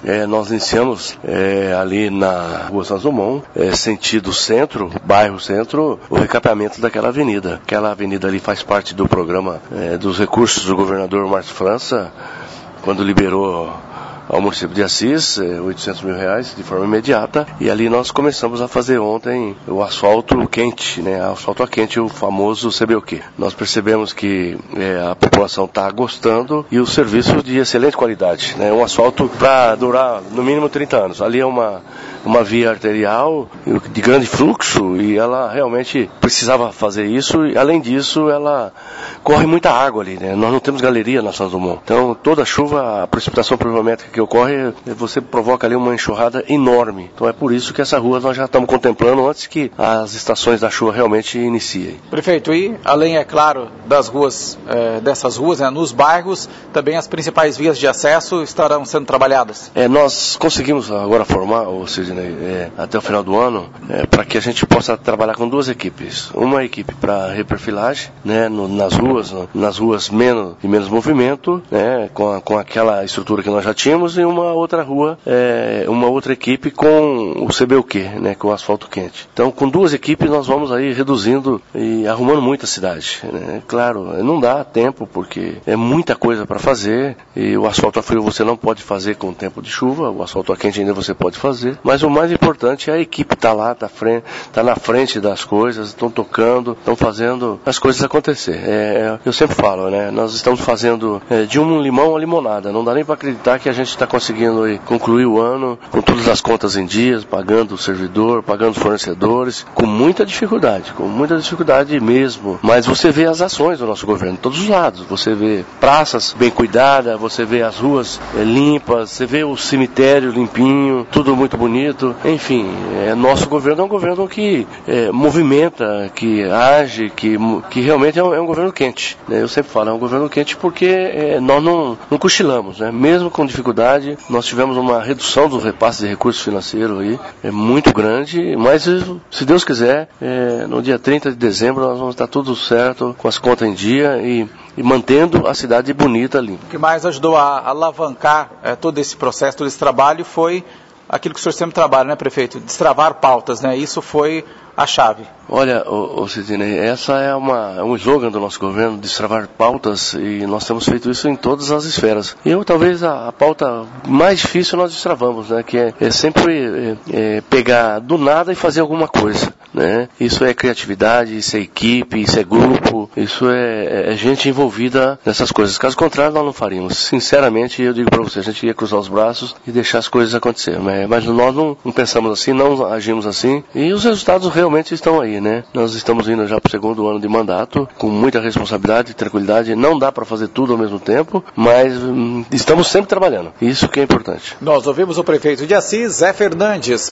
Nós iniciamos ali na Rua Santos Dumont, sentido centro, bairro centro, o recapeamento daquela avenida. Aquela avenida ali faz parte do programa dos recursos do governador Márcio França, quando liberou ao município de Assis, R$800 mil de forma imediata, e ali nós começamos a fazer ontem o asfalto quente, asfalto a quente, o famoso CBUQ. Nós percebemos que a população está gostando e o serviço de excelente qualidade, um asfalto para durar no mínimo 30 anos. Ali é uma via arterial de grande fluxo e ela realmente precisava fazer isso, e além disso ela corre muita água ali, Nós não temos galeria na Santos Dumont, então toda chuva, a precipitação pluviométrica que ocorre, você provoca ali uma enxurrada enorme. Então é por isso que essa rua nós já estamos contemplando antes que as estações da chuva realmente iniciem. Prefeito, e além, é claro, das ruas, dessas ruas, nos bairros, também as principais vias de acesso estarão sendo trabalhadas? Nós conseguimos agora formar, até o final do ano, para que a gente possa trabalhar com duas equipes. Uma equipe para reperfilagem, nas ruas de menos movimento, com aquela estrutura que nós já tínhamos, e uma outra rua, uma outra equipe com o CBUQ, com o asfalto quente. Então, com duas equipes nós vamos aí reduzindo e arrumando muito a cidade. Claro, não dá tempo porque é muita coisa para fazer, e o asfalto a frio você não pode fazer com o tempo de chuva, o asfalto a quente ainda você pode fazer, mas o mais importante é a equipe estar lá, tá na frente das coisas, estão tocando, estão fazendo as coisas acontecer. Eu sempre falo, nós estamos fazendo de um limão a limonada, não dá nem para acreditar que a gente está conseguindo aí concluir o ano com todas as contas em dias, pagando o servidor, pagando os fornecedores, com muita dificuldade mesmo. Mas você vê as ações do nosso governo, de todos os lados. Você vê praças bem cuidadas, você vê as ruas limpas, você vê o cemitério limpinho, tudo muito bonito. Enfim, nosso governo é um governo que movimenta, que age, que realmente é um governo quente. Eu sempre falo, é um governo quente porque nós não cochilamos, mesmo com dificuldade. Nós tivemos uma redução do repasse de recursos financeiros aí, muito grande, mas se Deus quiser, no dia 30 de dezembro nós vamos estar tudo certo, com as contas em dia e mantendo a cidade bonita ali. O que mais ajudou a alavancar todo esse processo, todo esse trabalho, foi aquilo que o senhor sempre trabalha, prefeito? Destravar pautas, Isso foi a chave. Olha, Sidney, essa é um slogan do nosso governo, destravar pautas, e nós temos feito isso em todas as esferas. E talvez a pauta mais difícil nós destravamos, que é sempre pegar do nada e fazer alguma coisa. Isso é criatividade, isso é equipe, isso é grupo, isso é gente envolvida nessas coisas. Caso contrário, nós não faríamos. Sinceramente, eu digo para você, a gente ia cruzar os braços e deixar as coisas acontecer. Mas nós não pensamos assim, não agimos assim, e os resultados realmente estão aí, Nós estamos indo já para o segundo ano de mandato, com muita responsabilidade e tranquilidade. Não dá para fazer tudo ao mesmo tempo, mas estamos sempre trabalhando. Isso que é importante. Nós ouvimos o prefeito de Assis, Zé Fernandes.